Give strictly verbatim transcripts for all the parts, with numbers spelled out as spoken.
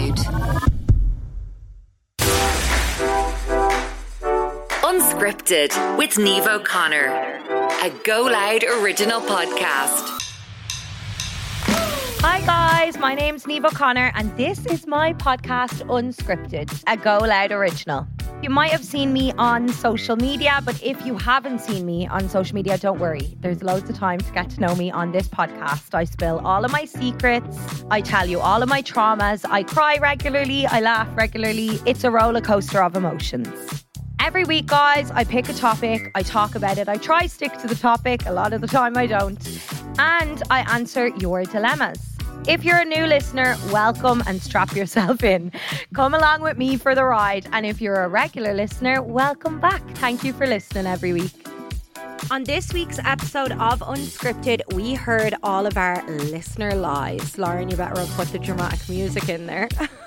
Loud. Unscripted with Niamh O'Connor, a Go Loud original podcast. Hi guys, my name's Niamh O'Connor and this is my podcast Unscripted, a Go Loud original. You might have seen me on social media, but if you haven't seen me on social media, don't worry. There's loads of time to get to know me on this podcast. I spill all of my secrets. I tell you all of my traumas. I cry regularly. I laugh regularly. It's a roller coaster of emotions. Every week, guys, I pick a topic. I talk about it. I try to stick to the topic. A lot of the time I don't. And I answer your dilemmas. If you're a new listener, welcome and strap yourself in. Come along with me for the ride. And if you're a regular listener, welcome back. Thank you for listening every week. On this week's episode of Unscripted, we heard all of our listener lies. Lauren, you better put the dramatic music in there.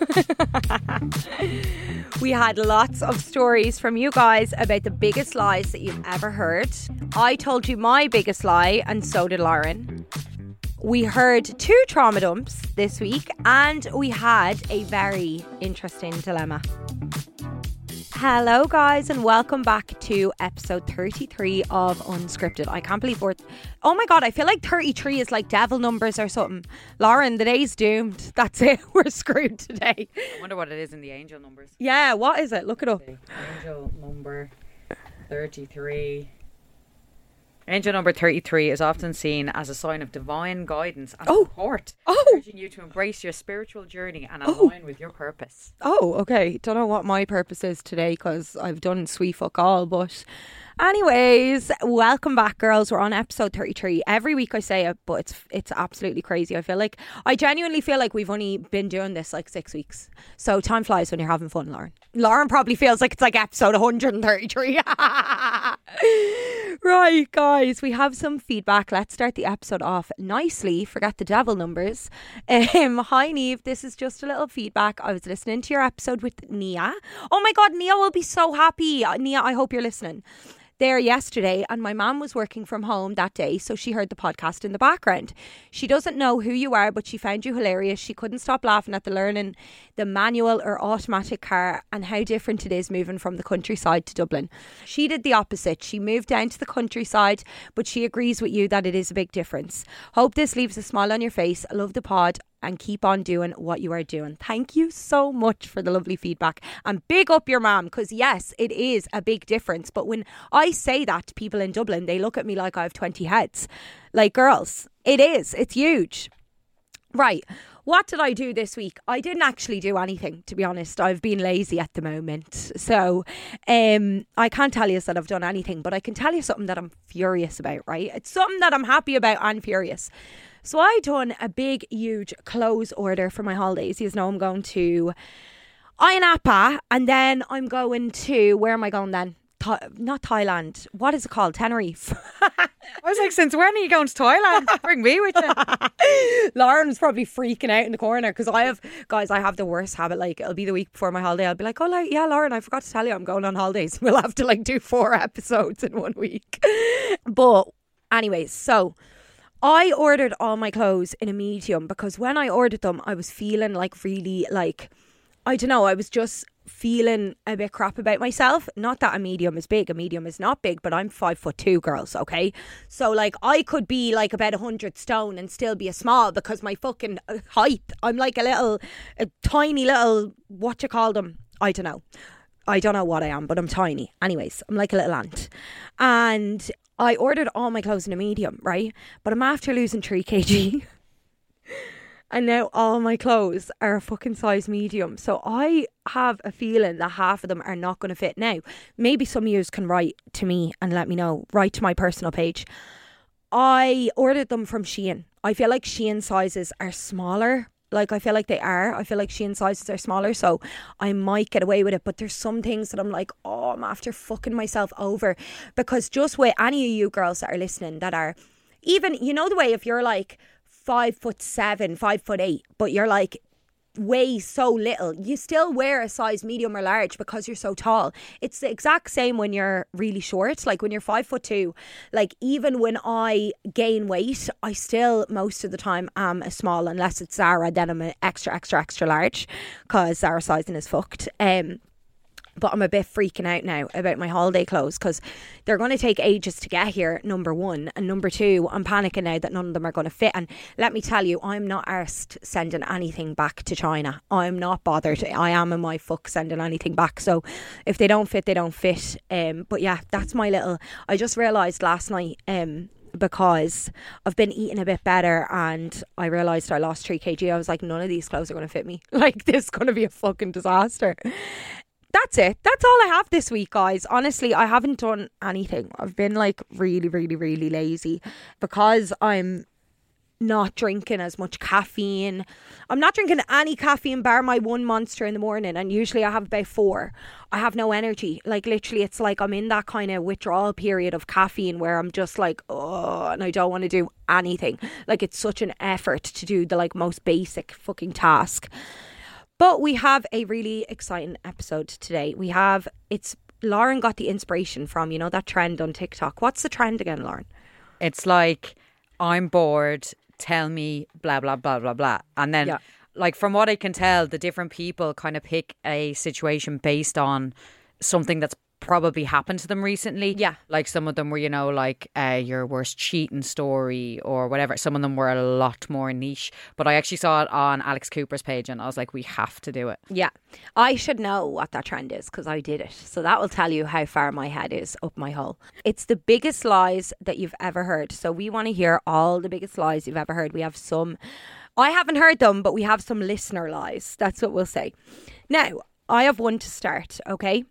We had lots of stories from you guys about the biggest lies that you've ever heard. I told you my biggest lie, and so did Lauren. We heard two trauma dumps this week, and we had a very interesting dilemma. Hello guys, and welcome back to episode thirty-three of Unscripted. I can't believe we're... Oh my god, I feel like thirty-three is like devil numbers or something. Lauren, the day's doomed. That's it. We're screwed today. I wonder what it is in the angel numbers. Yeah, what is it? Look it up. Angel number thirty-three. Angel number thirty-three is often seen as a sign of divine guidance and Oh. support, Oh. urging you to embrace your spiritual journey and align with your purpose. Oh, okay. Don't know what my purpose is today because I've done sweet fuck all, but anyways, welcome back, girls. We're on episode thirty-three. Every week I say it, but it's it's absolutely crazy. I feel like, I genuinely feel like we've only been doing this like six weeks. So time flies when you're having fun, Lauren. Lauren probably feels like it's like episode one hundred thirty-three. Right, guys, we have some feedback. Let's start the episode off nicely. Forget the devil numbers. Um, hi, Niamh. This is just a little feedback. I was listening to your episode with Nia. Oh my God, Nia will be so happy. Nia, I hope you're listening. There yesterday, and my mum was working from home that day, so she heard the podcast in the background. She doesn't know who you are, but she found you hilarious. She couldn't stop laughing at the learning the manual or automatic car and how different it is moving from the countryside to Dublin. She did the opposite. She moved down to the countryside, but she agrees with you that it is a big difference. Hope this leaves a smile on your face. I love the pod. And keep on doing what you are doing. Thank you so much for the lovely feedback. And big up your mum, because yes, it is a big difference. But when I say that to people in Dublin, they look at me like I have twenty heads. Like, girls, it is. It's huge. Right. What did I do this week? I didn't actually do anything, to be honest. I've been lazy at the moment. So um, I can't tell you that I've done anything, but I can tell you something that I'm furious about, right? It's something that I'm happy about and furious. So I done a big, huge clothes order for my holidays. You know, I'm going to Ayia Napa, and then I'm going to, where am I going then? Th- not Thailand. What is it called? Tenerife. I was like, since when are you going to Thailand? Bring me with you. Lauren's probably freaking out in the corner because I have, guys, I have the worst habit. Like, it'll be the week before my holiday. I'll be like, oh, like, yeah, Lauren, I forgot to tell you I'm going on holidays. We'll have to like do four episodes in one week. But anyways, so I ordered all my clothes in a medium because when I ordered them, I was feeling like really like, I don't know, I was just feeling a bit crap about myself. Not that a medium is big, a medium is not big, but I'm five foot two, girls, okay? So like I could be like about a hundred stone and still be a small because my fucking height, I'm like a little, a tiny little, what you call them? I don't know. I don't know what I am, but I'm tiny. Anyways, I'm like a little ant. And I ordered all my clothes in a medium, right? But I'm after losing three kilograms. And now all my clothes are a fucking size medium. So I have a feeling that half of them are not going to fit. Now, maybe some of you can write to me and let me know. Write to my personal page. I ordered them from Shein. I feel like Shein sizes are smaller. Like, I feel like they are. I feel like Shein sizes are smaller. So I might get away with it. But there's some things that I'm like, oh, I'm after fucking myself over. Because just with any of you girls that are listening that are, even, you know the way if you're like five foot seven, five foot eight, but you're like weigh so little, you still wear a size medium or large because you're so tall. It's the exact same when you're really short. Like when you're five foot two, like even when I gain weight, I still most of the time am a small, unless it's Zara, then I'm an extra extra extra large because Zara sizing is fucked. um But I'm a bit freaking out now about my holiday clothes because they're going to take ages to get here, number one. And number two, I'm panicking now that none of them are going to fit. And let me tell you, I'm not arsed sending anything back to China. I'm not bothered. I am in my fuck sending anything back. So if they don't fit, they don't fit. Um, but yeah, that's my little... I just realised last night... Um, because I've been eating a bit better and I realised I lost three kilograms. I was like, none of these clothes are going to fit me. Like, this is going to be a fucking disaster. That's it. That's all I have this week, guys. Honestly, I haven't done anything. I've been like really, really, really lazy because I'm not drinking as much caffeine. I'm not drinking any caffeine bar my one Monster in the morning, and usually I have about four. I have no energy. Like literally, it's like I'm in that kind of withdrawal period of caffeine where I'm just like, oh, and I don't want to do anything. Like it's such an effort to do the like most basic fucking task. But we have a really exciting episode today. We have, it's, Lauren got the inspiration from, you know, that trend on TikTok. What's the trend again, Lauren? It's like, I'm bored, tell me blah, blah, blah, blah, blah. And then, yeah. like, from what I can tell, the different people kind of pick a situation based on something that's probably happened to them recently. Yeah. Like some of them were, you know, like uh, your worst cheating story or whatever. Some of them were a lot more niche. But I actually saw it on Alex Cooper's page and I was like, we have to do it. Yeah. I should know what that trend is because I did it. So that will tell you how far my head is up my hole. It's the biggest lies that you've ever heard. So we want to hear all the biggest lies you've ever heard. We have some, I haven't heard them, but we have some listener lies. That's what we'll say. Now, I have one to start, okay?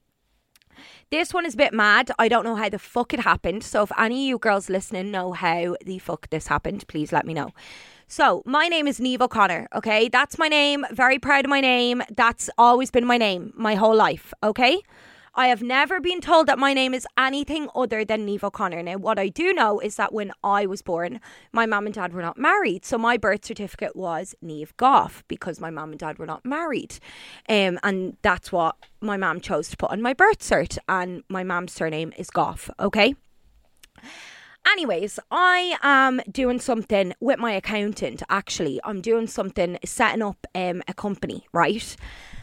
This one is a bit mad. I don't know how the fuck it happened. So if any of you girls listening know how the fuck this happened, please let me know. So my name is Niamh O'Connor, okay? That's my name. Very proud of my name. That's always been my name my whole life, okay? I have never been told that my name is anything other than Niamh O'Connor. Now, what I do know is that when I was born, my mum and dad were not married. So my birth certificate was Niamh Goff because my mum and dad were not married. Um, and that's what my mum chose to put on my birth cert. And my mum's surname is Goff, okay? Anyways, I am doing something with my accountant, actually. I'm doing something, setting up um, a company, right?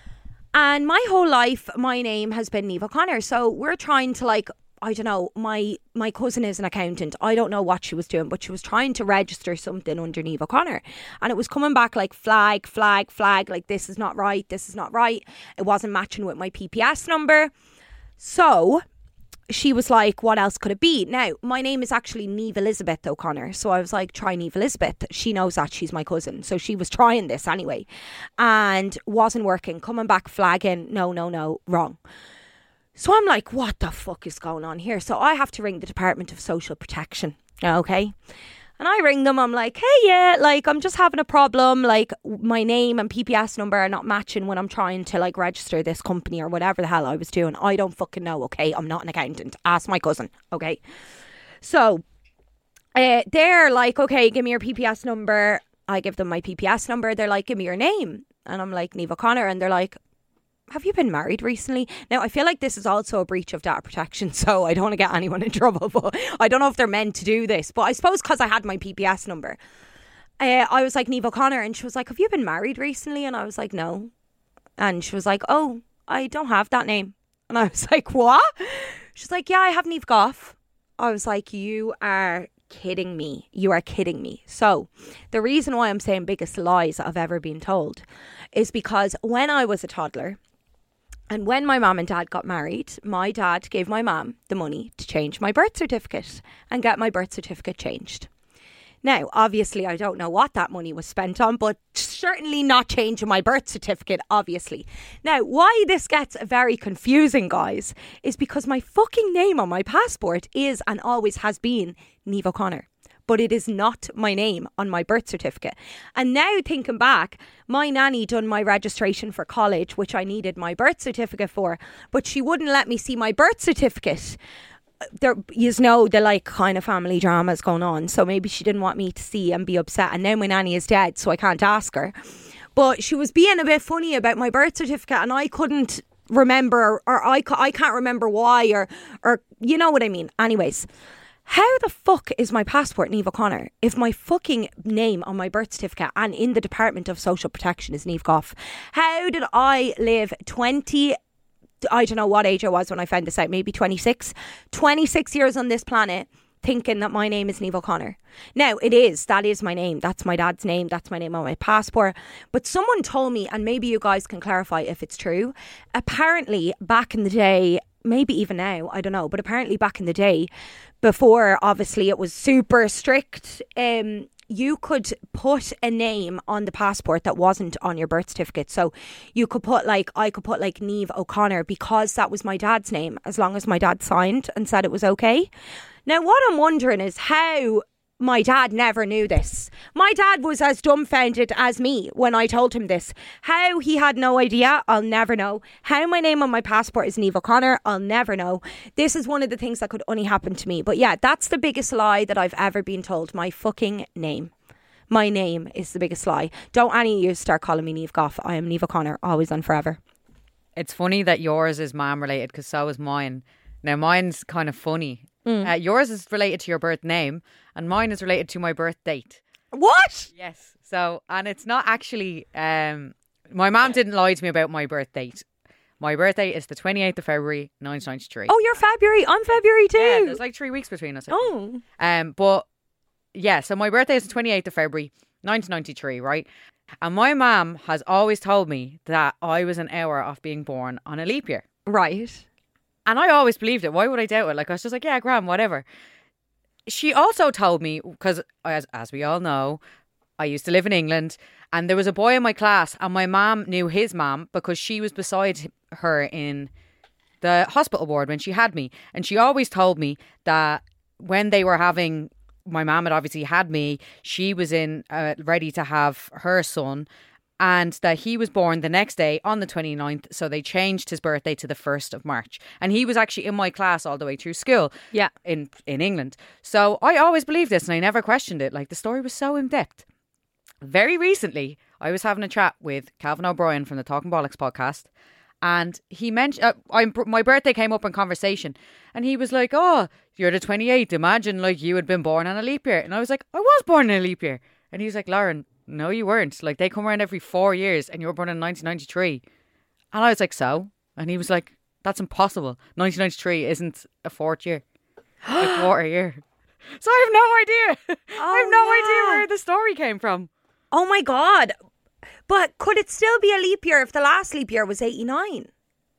And my whole life, my name has been Niamh O'Connor. So we're trying to like, I don't know, my my cousin is an accountant. I don't know what she was doing, but she was trying to register something under Niamh O'Connor. And it was coming back like flag, flag, flag, like this is not right, this is not right. It wasn't matching with my P P S number. So she was like, what else could it be? Now, my name is actually Niamh Elizabeth O'Connor. So I was like, try Niamh Elizabeth. She knows that she's my cousin. So she was trying this anyway. And wasn't working. Coming back flagging, no, no, no, wrong. So I'm like, what the fuck is going on here? So I have to ring the Department of Social Protection. Okay. And I ring them. I'm like, hey, yeah, like I'm just having a problem. Like my name and P P S number are not matching when I'm trying to like register this company or whatever the hell I was doing. I don't fucking know. Okay. I'm not an accountant. Ask my cousin. Okay. So uh, they're like, okay, give me your P P S number. I give them my P P S number. They're like, give me your name. And I'm like, Niamh O'Connor. And they're like, have you been married recently? Now, I feel like this is also a breach of data protection, so I don't want to get anyone in trouble, but I don't know if they're meant to do this. But I suppose because I had my P P S number, uh, I was like, Niamh O'Connor, and she was like, have you been married recently? And I was like, no. And she was like, oh, I don't have that name. And I was like, what? She's like, yeah, I have Niamh Goff. I was like, you are kidding me. You are kidding me. So the reason why I'm saying biggest lies I've ever been told is because when I was a toddler, and when my mum and dad got married, my dad gave my mum the money to change my birth certificate and get my birth certificate changed. Now, obviously, I don't know what that money was spent on, but certainly not changing my birth certificate, obviously. Now, why this gets very confusing, guys, is because my fucking name on my passport is and always has been Niamh O'Connor. But it is not my name on my birth certificate. And now thinking back, my nanny done my registration for college, which I needed my birth certificate for, but she wouldn't let me see my birth certificate. There, you know, the like kind of family dramas going on. So maybe she didn't want me to see and be upset. And now my nanny is dead, so I can't ask her. But she was being a bit funny about my birth certificate, and I couldn't remember, or I, I can't remember why, or, or you know what I mean. Anyways, how the fuck is my passport Niamh O'Connor if my fucking name on my birth certificate and in the Department of Social Protection is Niamh Goff? How did I live twenty, I don't know what age I was when I found this out, maybe twenty-six, twenty-six years on this planet thinking that my name is Niamh O'Connor? Now, it is, that is my name. That's my dad's name. That's my name on my passport. But someone told me, and maybe you guys can clarify if it's true, apparently back in the day, maybe even now, I don't know, but apparently back in the day, before obviously it was super strict, um, you could put a name on the passport that wasn't on your birth certificate. So you could put like, I could put like Niamh O'Connor because that was my dad's name, as long as my dad signed and said it was okay. Now, what I'm wondering is how my dad never knew this. My dad was as dumbfounded as me when I told him this. How he had no idea, I'll never know. How my name on my passport is Niamh O'Connor, I'll never know. This is one of the things that could only happen to me. But yeah, that's the biggest lie that I've ever been told. My fucking name. My name is the biggest lie. Don't any of you start calling me Niamh Goff. I am Niamh O'Connor, always and forever. It's funny that yours is mom related because so is mine. Now, mine's kind of funny. Mm. Uh, yours is related to your birth name and mine is related to my birth date. What? Yes. So, and it's not actually, um, my mom didn't lie to me about my birth date. My birthday is the twenty-eighth of February, nineteen ninety-three. Oh, you're February. I'm February too. Yeah, there's like three weeks between us. Oh. Um, but yeah, so my birthday is the twenty-eighth of February, nineteen ninety-three, right? And my mom has always told me that I was an hour off being born on a leap year. Right. And I always believed it. Why would I doubt it? Like, I was just like, yeah, grand, whatever. She also told me, because as, as we all know, I used to live in England and there was a boy in my class and my mom knew his mom because she was beside her in the hospital ward when she had me. And she always told me that when they were having, my mom had obviously had me, she was in uh, ready to have her son. And that he was born the next day on the twenty-ninth. So they changed his birthday to the first of March. And he was actually in my class all the way through school. Yeah. In, in England. So I always believed this and I never questioned it. Like, the story was so in depth. Very recently, I was having a chat with Calvin O'Brien from the Talking Bollocks podcast. And he mentioned, uh, I, my birthday came up in conversation. And he was like, oh, you're the twenty-eighth. Imagine like you had been born on a leap year. And I was like, I was born in a leap year. And he was like, Lauren, no, you weren't. Like, they come around every four years and you were born in nineteen ninety-three. And I was like, so? And he was like, that's impossible. nineteen ninety-three isn't a fourth year. A quarter year. So I have no idea. Oh, I have no yeah. idea where the story came from. Oh my God. But could it still be a leap year if the last leap year was eighty-nine?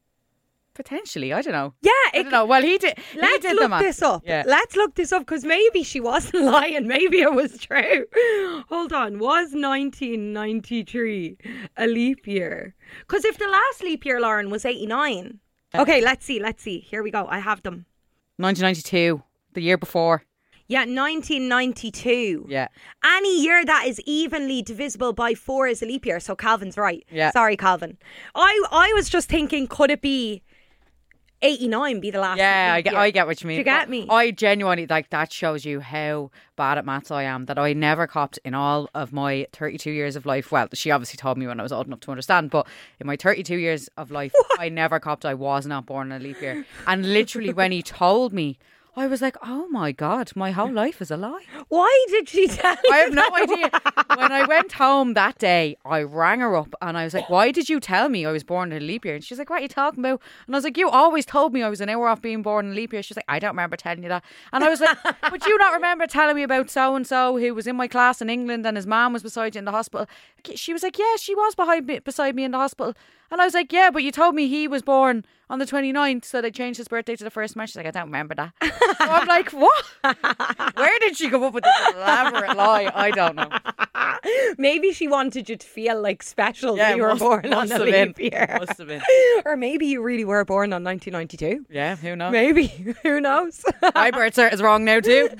Potentially, I don't know. Yeah, I don't know. Well, he did. Let's he did look the this up. Yeah. Let's look this up because maybe she wasn't lying. Maybe it was true. Hold on. Was nineteen ninety-three a leap year? Because if the last leap year, Lauren, was eighty-nine. Okay, let's see. Let's see. Here we go. I have them. nineteen ninety-two, the year before. Yeah, nineteen ninety-two. Yeah. Any year that is evenly divisible by four is a leap year. So Calvin's right. Yeah. Sorry, Calvin. I I was just thinking, could it be eighty-nine be the last? Yeah, I leap get, year? I get what you mean. Do you get me? I genuinely, like, that shows you how bad at maths I am, that I never copped in all of my thirty-two years of life. Well, she obviously told me when I was old enough to understand, but in my thirty-two years of life, what? I never copped I was not born in a leap year. And literally when he told me, I was like, oh my God, my whole life is a lie. Why did she tell you? I have no that? idea. When I went home that day, I rang her up and I was like, why did you tell me I was born in a leap year? And she's like, what are you talking about? And I was like, you always told me I was an hour off being born in a leap year. She's like, I don't remember telling you that. And I was like, would you not remember telling me about so-and-so who was in my class in England and his mom was beside you in the hospital? She was like, yeah, she was behind me, beside me in the hospital. And I was like, yeah, but you told me he was born on the twenty-ninth, so they changed his birthday to the first of March. She's like, I don't remember that. So I'm like, what? Where did she come up with this elaborate lie? I don't know. Maybe she wanted you to feel like special Yeah, that you were must- born must on a have been. leap year. Must have been. Or maybe you really were born on nineteen ninety-two. Yeah, who knows? Maybe. Who knows? My birth cert is wrong now too.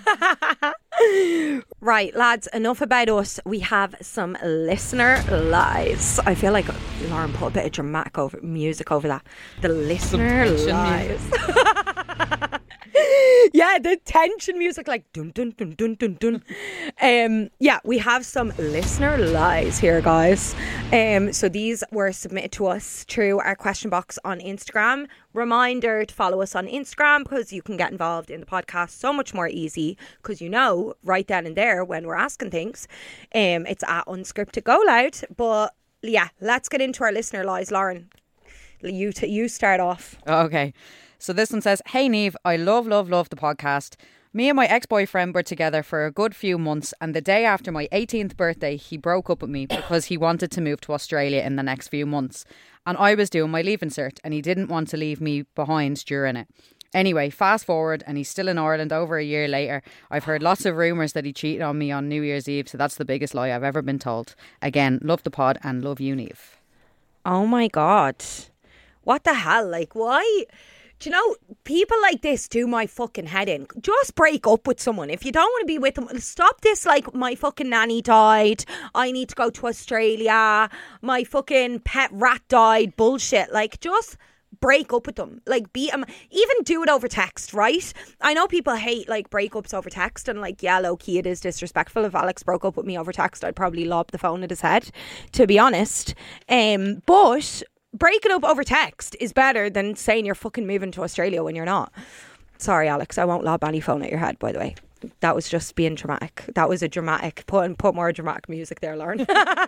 Right, lads, enough about us. We have some listener lies. I feel like Lauren put a bit of dramatic over music over that. The listener tension lies. Yeah, the tension music, like dun dun dun dun dun dun. Um, yeah, we have some listener lies here, guys. Um, so these were submitted to us through our question box on Instagram. Reminder to follow us on Instagram because you can get involved in the podcast so much more easy. Because you know, right then and there when we're asking things, um, it's at Unscripted Go Loud. But yeah, let's get into our listener lies, Lauren. You t- you start off. Okay. So this one says, hey Niamh, I love, love, love the podcast. Me and my ex-boyfriend were together for a good few months, and the day after my eighteenth birthday, he broke up with me because he wanted to move to Australia in the next few months. And I was doing my leaving cert, and he didn't want to leave me behind during it. Anyway, fast forward, and he's still in Ireland over a year later. I've heard lots of rumours that he cheated on me on New Year's Eve, so that's the biggest lie I've ever been told. Again, love the pod and love you, Niamh. Oh my God. What the hell? Like, why? Do you know, people like this do my fucking head in. Just break up with someone. If you don't want to be with them, stop this, like, my fucking nanny died, I need to go to Australia, my fucking pet rat died bullshit. Like, just break up with them. Like, be um, even do it over text, right? I know people hate, like, breakups over text, and, like, yeah, low-key it is disrespectful. If Alex broke up with me over text, I'd probably lob the phone at his head, to be honest. Um, but breaking up over text is better than saying you're fucking moving to Australia when you're not. Sorry, Alex, I won't lob any phone at your head, by the way. That was just being dramatic. That was a dramatic, put, put more dramatic music there, Lauren.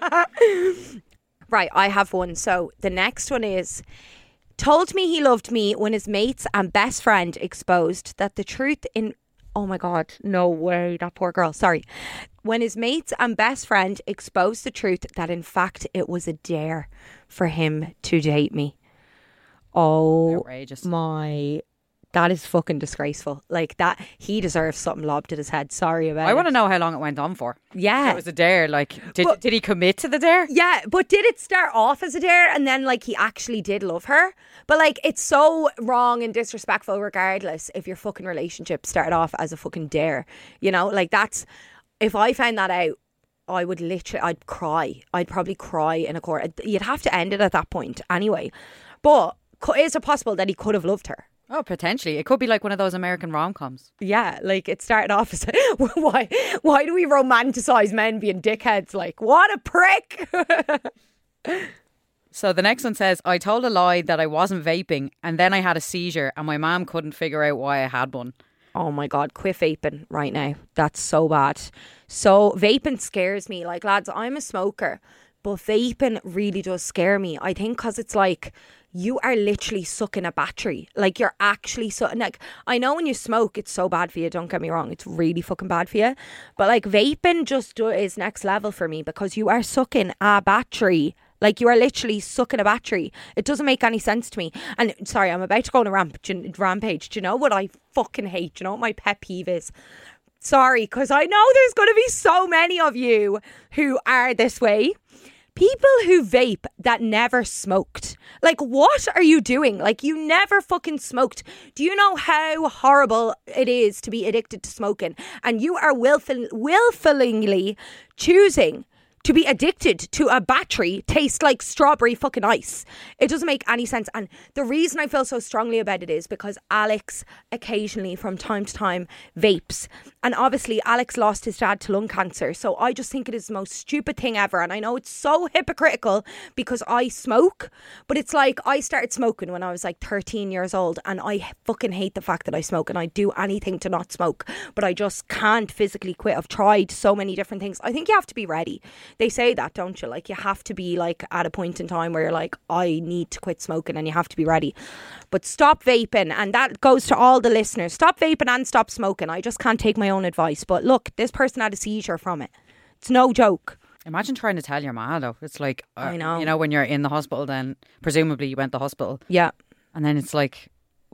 Right, I have one. So the next one is, told me he loved me when his mates and best friend exposed that the truth in... Oh my God, no way, that poor girl, sorry. When his mates and best friend exposed the truth that in fact it was a dare for him to date me. Oh, outrageous. My... That is fucking disgraceful. Like, that, he deserves something lobbed at his head. Sorry about I it. want to know how long it went on for. Yeah. It was a dare. Like, did But- did he commit to the dare? Yeah, but did it start off as a dare and then, like, he actually did love her? But, like, it's so wrong and disrespectful regardless if your fucking relationship started off as a fucking dare. You know, like, that's... If I found that out, I would literally... I'd cry. I'd probably cry in a court. You'd have to end it at that point anyway. But is it possible that he could have loved her? Oh, potentially. It could be like one of those American rom-coms. Yeah, like, it started off as... why, why do we romanticise men being dickheads? Like, what a prick! So the next one says, I told a lie that I wasn't vaping and then I had a seizure and my mum couldn't figure out why I had one. Oh my God, quit vaping right now. That's so bad. So vaping scares me. Like, lads, I'm a smoker, but vaping really does scare me. I think because it's like... You are literally sucking a battery. Like, you're actually sucking. Like, I know when you smoke, it's so bad for you. Don't get me wrong. It's really fucking bad for you. But, like, vaping just do, is next level for me because you are sucking a battery. Like, you are literally sucking a battery. It doesn't make any sense to me. And, sorry, I'm about to go on a ramp, rampage. Do you know what I fucking hate? Do you know what my pet peeve is? Sorry, because I know there's going to be so many of you who are this way. People who vape that never smoked. Like, what are you doing? Like, you never fucking smoked. Do you know how horrible it is to be addicted to smoking? And you are willful, willfully choosing to be addicted to a battery taste like strawberry fucking ice. It doesn't make any sense. And the reason I feel so strongly about it is because Alex occasionally from time to time vapes. And obviously Alex lost his dad to lung cancer. So I just think it is the most stupid thing ever. And I know it's so hypocritical because I smoke. But it's like I started smoking when I was like thirteen years old. And I fucking hate the fact that I smoke. And I do anything to not smoke. But I just can't physically quit. I've tried so many different things. I think you have to be ready. They say that, don't you? Like, you have to be like at a point in time where you're like, I need to quit smoking, and you have to be ready. But stop vaping, and that goes to all the listeners. Stop vaping and stop smoking. I just can't take my own advice. But look, this person had a seizure from it. It's no joke. Imagine trying to tell your ma though. It's like, uh, I know. You know, when you're in the hospital, then presumably you went to hospital. Yeah. And then it's like,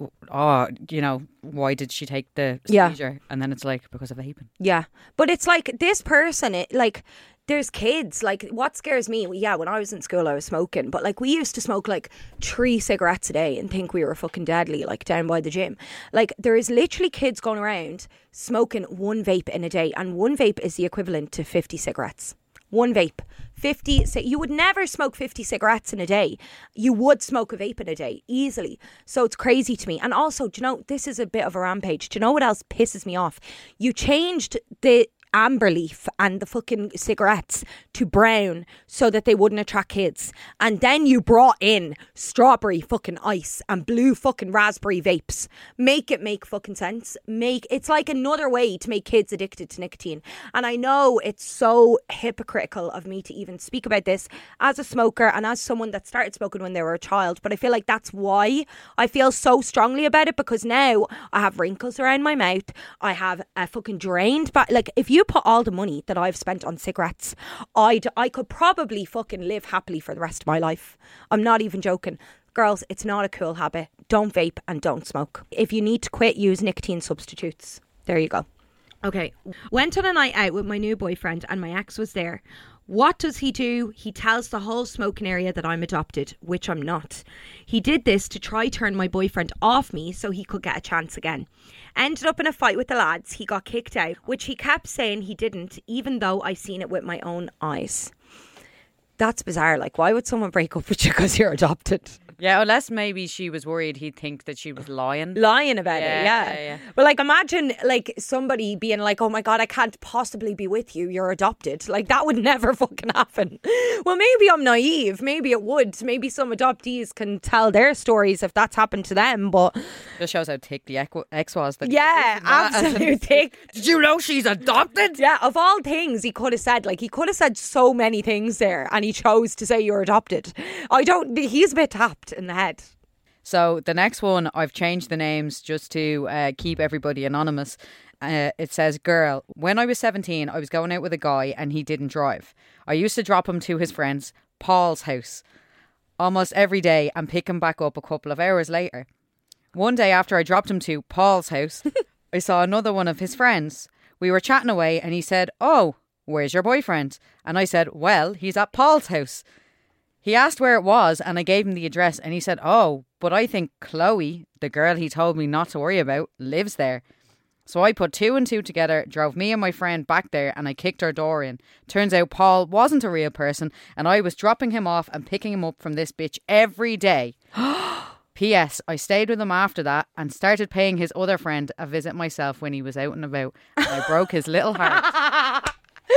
oh, you know, why did she take the Yeah. seizure? And then it's like, because of vaping. Yeah. But it's like this person, it, like, there's kids. Like, what scares me, yeah, when I was in school I was smoking, but like we used to smoke like three cigarettes a day and think we were fucking deadly, like down by the gym. Like, there is literally kids going around smoking one vape in a day, and one vape is the equivalent to fifty cigarettes. One vape. fifty, you would never smoke fifty cigarettes in a day. You would smoke a vape in a day, easily. So it's crazy to me. And also, do you know, this is a bit of a rampage. Do you know what else pisses me off? You changed the amber leaf and the fucking cigarettes to brown so that they wouldn't attract kids, and then you brought in strawberry fucking ice and blue fucking raspberry vapes. Make it make fucking sense. Make it's like another way to make kids addicted to nicotine. And I know it's so hypocritical of me to even speak about this as a smoker and as someone that started smoking when they were a child, but I feel like that's why I feel so strongly about it, because now I have wrinkles around my mouth. I have a fucking drained back. Like, if you put all the money that I've spent on cigarettes, I'd, I could probably fucking live happily for the rest of my life. I'm not even joking. Girls, it's not a cool habit. Don't vape and don't smoke. If you need to quit, use nicotine substitutes. There you go. Okay. Went on a night out with my new boyfriend and my ex was there. What does he do? He tells the whole smoking area that I'm adopted, which I'm not. He did this to try turn my boyfriend off me so he could get a chance again. Ended up in a fight with the lads. He got kicked out, which he kept saying he didn't, even though I seen it with my own eyes. That's bizarre. Like, why would someone break up with you because you're adopted? Yeah, unless maybe she was worried he'd think that she was lying. Lying about yeah, it, yeah. yeah, yeah. But like, imagine like somebody being like, oh my God, I can't possibly be with you. You're adopted. Like, that would never fucking happen. Well, maybe I'm naive. Maybe it would. Maybe some adoptees can tell their stories if that's happened to them. But just shows how thick the ex was. That yeah, absolutely thick. Did you know she's adopted? Yeah, of all things he could have said, like he could have said so many things there, and he chose to say you're adopted. I don't, he's a bit tapped in the head. So the next one, I've changed the names just to uh, keep everybody anonymous. Uh, it says, girl, when I was seventeen, I was going out with a guy and he didn't drive. I used to drop him to his friend's Paul's house almost every day and pick him back up a couple of hours later. One day after I dropped him to Paul's house, I saw another one of his friends. We were chatting away and he said, oh, where's your boyfriend? And I said, well, he's at Paul's house. He asked where it was and I gave him the address and he said, oh, but I think Chloe, the girl he told me not to worry about, lives there. So I put two and two together, drove me and my friend back there and I kicked our door in. Turns out Paul wasn't a real person and I was dropping him off and picking him up from this bitch every day. P S. I stayed with him after that and started paying his other friend a visit myself when he was out and about. And I broke his little heart.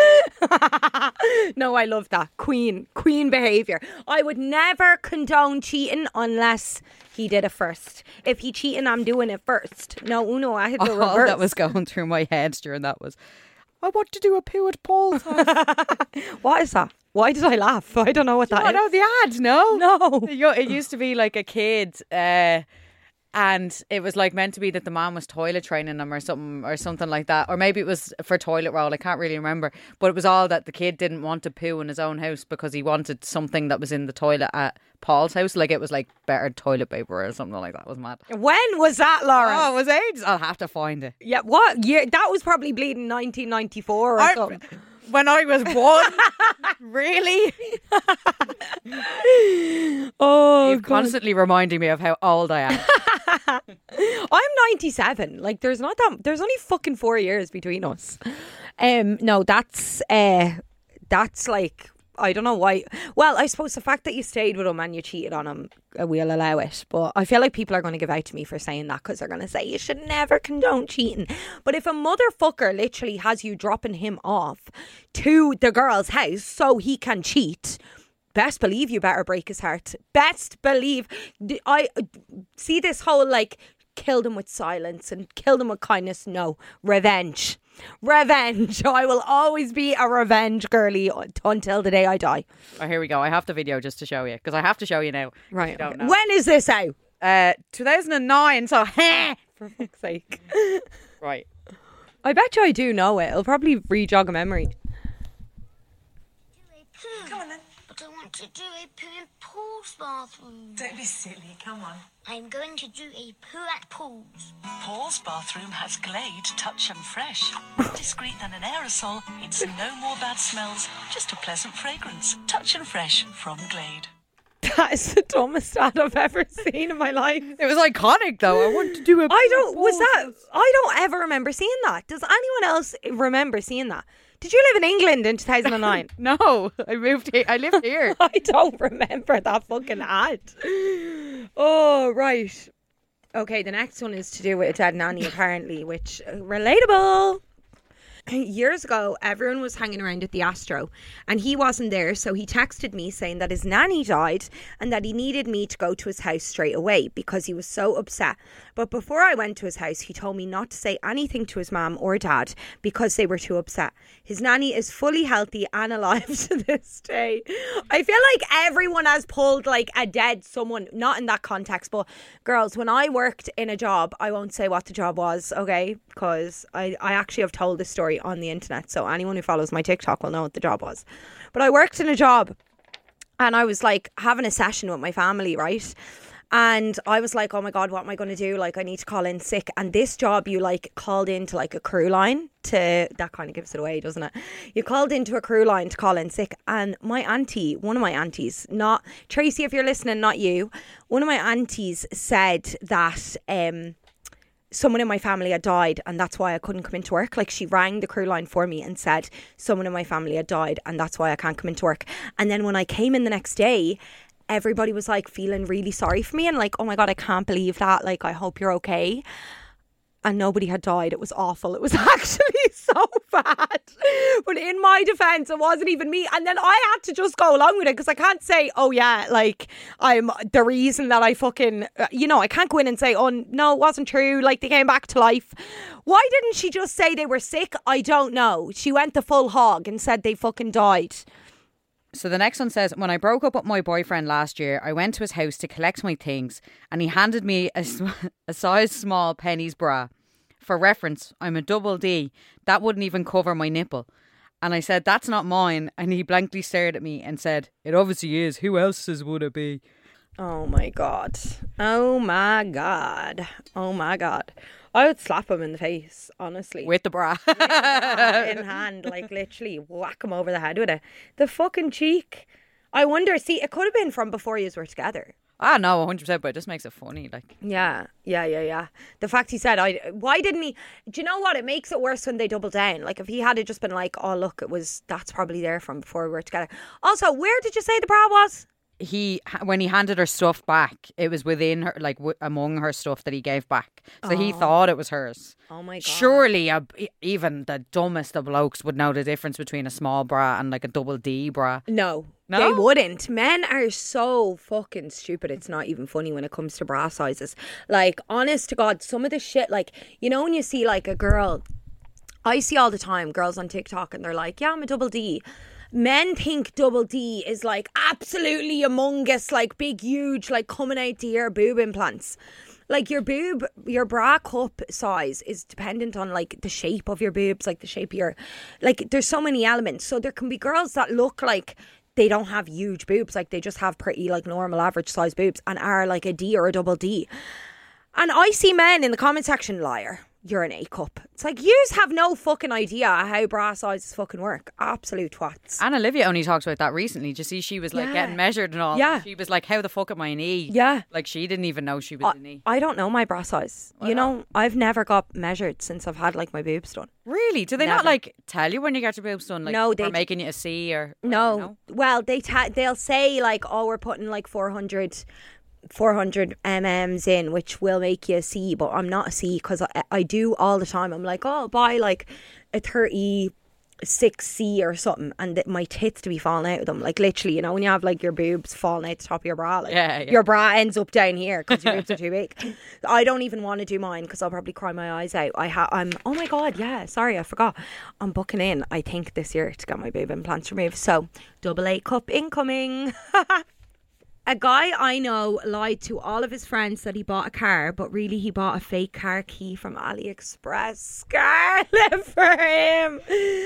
No, I love that. Queen, queen behaviour. I would never condone cheating unless he did it first. If he cheating, I'm doing it first. No, no, I had the reverse. All that was going through my head during that was, I want to do a poo at Paul's house. What is that? Why did I laugh? I don't know what that oh, is. No, the ad, no. No. It used to be like a kid, uh, and it was like meant to be that the man was toilet training him or something or something like that. Or maybe it was for toilet roll. I can't really remember. But it was all that the kid didn't want to poo in his own house because he wanted something that was in the toilet at Paul's house. Like it was like better toilet paper or something like that. It was mad. When was that, Lauren? Oh, it was ages. I'll have to find it. Yeah, what year? That was probably bleeding nineteen ninety-four or I, something. When I was one. Really? Oh, You're constantly reminding me of how old I am. I'm ninety-seven. Like, there's not that. There's only fucking four years between us. Um, no, that's uh, that's like, I don't know why. Well, I suppose the fact that you stayed with him and you cheated on him, uh, we'll allow it. But I feel like people are going to give out to me for saying that because they're going to say you should never condone cheating. But if a motherfucker literally has you dropping him off to the girl's house so he can cheat, best believe you better break his heart. Best believe. I see this whole like killed him with silence and killed him with kindness. No, revenge. Revenge. I will always be a revenge girly until the day I die. Oh, here we go. I have the video just to show you because I have to show you now. Right. Don't Okay. know. When is this out? Uh, two thousand nine. So, for fuck's sake. Right. I bet you I do know it. It'll probably re-jog a memory. Come on then. But I want to do a poo in Paul's bathroom. Don't be silly, come on. I'm going to do a poo at Paul's. Paul's bathroom has Glade Touch and Fresh. Discreet than an aerosol, it's no more bad smells, just a pleasant fragrance. Touch and Fresh from Glade. That is the dumbest ad I've ever seen in my life. It was iconic though. I want to do a I don't, was that, I don't ever remember seeing that. Does anyone else remember seeing that? Did you live in England in two thousand nine? No, I moved here. I lived here. I don't remember that fucking ad. Oh, right. Okay, the next one is to do with a dead nanny, apparently, which, uh, relatable. Years ago, everyone was hanging around at the Astro and he wasn't there, so he texted me saying that his nanny died and that he needed me to go to his house straight away because he was so upset. But before I went to his house, he told me not to say anything to his mum or dad because they were too upset. His nanny is fully healthy and alive to this day. I feel like everyone has pulled like a dead someone, not in that context, but girls, when I worked in a job, I won't say what the job was, okay, because I, I actually have told this story on the internet, so anyone who follows my TikTok will know what the job was. But I worked in a job and I was like having a session with my family, right? And I was like, oh my God, what am I going to do? Like, I need to call in sick. And this job, you like called into like a crew line to, that kind of gives it away, doesn't it? You called into a crew line to call in sick. And my auntie, one of my aunties, not Tracy, if you're listening, not you, one of my aunties said that um, someone in my family had died and that's why I couldn't come into work. Like, she rang the crew line for me and said someone in my family had died and that's why I can't come into work. And then when I came in the next day, everybody was like feeling really sorry for me and like, oh my God, I can't believe that. Like, I hope you're okay. And nobody had died. It was awful. It was actually so bad. But in my defense, it wasn't even me. And then I had to just go along with it because I can't say, oh yeah, like I'm the reason that I fucking, you know, I can't go in and say, oh no, it wasn't true. Like, they came back to life. Why didn't she just say they were sick? I don't know. She went the full hog and said they fucking died. So the next one says, when I broke up with my boyfriend last year, I went to his house to collect my things and he handed me a, a size small pennies bra. For reference, I'm a double D. That wouldn't even cover my nipple. And I said, that's not mine. And he blankly stared at me and said, it obviously is. Who else's would it be? Oh my God. Oh my God. Oh my God. I would slap him in the face, honestly. With the bra. With the bra in hand, like literally whack him over the head with it. The fucking cheek. I wonder, see, it could have been from before you were together. Ah, no, one hundred percent, but it just makes it funny. Like, Yeah, yeah, yeah, yeah. The fact he said, I, why didn't he, do you know what? It makes it worse when they double down. Like, if he had just been like, oh, look, it was, that's probably there from before we were together. Also, where did you say the bra was? He, when he handed her stuff back, it was within her, like w- among her stuff that he gave back. So oh. he thought it was hers. Oh my God. Surely a, even the dumbest of blokes would know the difference between a small bra and like a double D bra. No, no, they wouldn't. Men are so fucking stupid. It's not even funny when it comes to bra sizes. Like, honest to God, some of the shit, like, you know, when you see like a girl, I see all the time girls on TikTok and they're like, yeah, I'm a double D. Men think double D is like absolutely humongous, like big, huge, like coming out to your boob implants. Like, your boob, your bra cup size is dependent on like the shape of your boobs, like the shape of your, like there's so many elements. So there can be girls that look like they don't have huge boobs, like they just have pretty like normal average size boobs and are like a D or a double D. And I see men in the comment section, liar, you're an A cup. It's like, yous have no fucking idea how bra sizes fucking work. Absolute twats. And Olivia only talked about that recently. Do you see, she was like yeah. getting measured and all. Yeah. She was like, how the fuck am I an E? Yeah. Like, she didn't even know she was I, an E. I don't know my bra size. Well, you know, I've never got measured since I've had like my boobs done. Really? Do they never. not like tell you when you get your boobs done? Like, no, they are making you a C or no. Know? Well, they ta- they'll say like, oh, we're putting like four hundred millimeters in, which will make you a C, but I'm not a C because I, I do all the time. I'm like, oh, I'll buy like a thirty-six C or something, and th- my tits to be falling out of them, like literally, you know, when you have like your boobs falling out the top of your bra, like yeah, yeah. your bra ends up down here because your boobs are too big. I don't even want to do mine because I'll probably cry my eyes out. I ha- I'm oh my God, yeah, sorry, I forgot. I'm booking in, I think, this year to get my boob implants removed. So double A cup incoming. A guy I know lied to all of his friends that he bought a car, but really he bought a fake car key from AliExpress. Scarlet for him.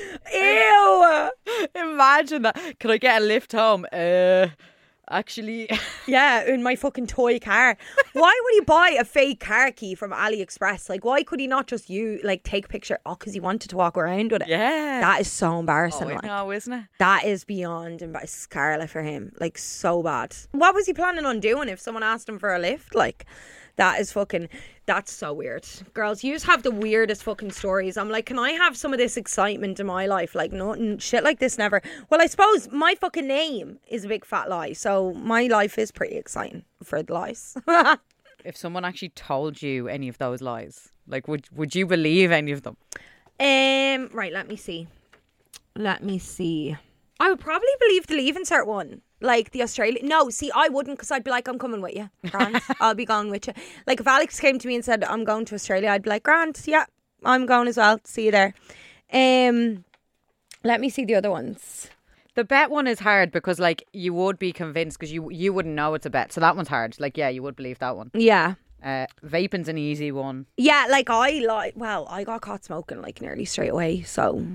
Ew. Imagine that. Can I get a lift home? Uh, actually. Yeah, in my fucking toy car. Why would he buy a fake car key from AliExpress? Like, why could he not just you like take a picture? Oh, because he wanted to walk around with it. Yeah. That is so embarrassing. Oh, like. no, isn't it? That is beyond embar- Scarlet for him. Like, so bad. What was he planning on doing if someone asked him for a lift? Like, That is fucking, that's so weird. Girls, you just have the weirdest fucking stories. I'm like, can I have some of this excitement in my life? Like, no, shit like this never. Well, I suppose my fucking name is a big fat lie. So my life is pretty exciting for the lies. If someone actually told you any of those lies, like, would would you believe any of them? Um, right, let me see. Let me see. I would probably believe the Leave Insert one. Like the Australian. No, see, I wouldn't, because I'd be like, I'm coming with you, Grant. I'll be going with you. Like if Alex came to me and said, I'm going to Australia, I'd be like, Grant, yeah, I'm going as well. See you there. Um, let me see the other ones. The bet one is hard because, like, you would be convinced because you you wouldn't know it's a bet. So that one's hard. Like, yeah, you would believe that one. Yeah. Uh, vaping's an easy one. Yeah, like I like. Well, I got caught smoking like nearly straight away. So,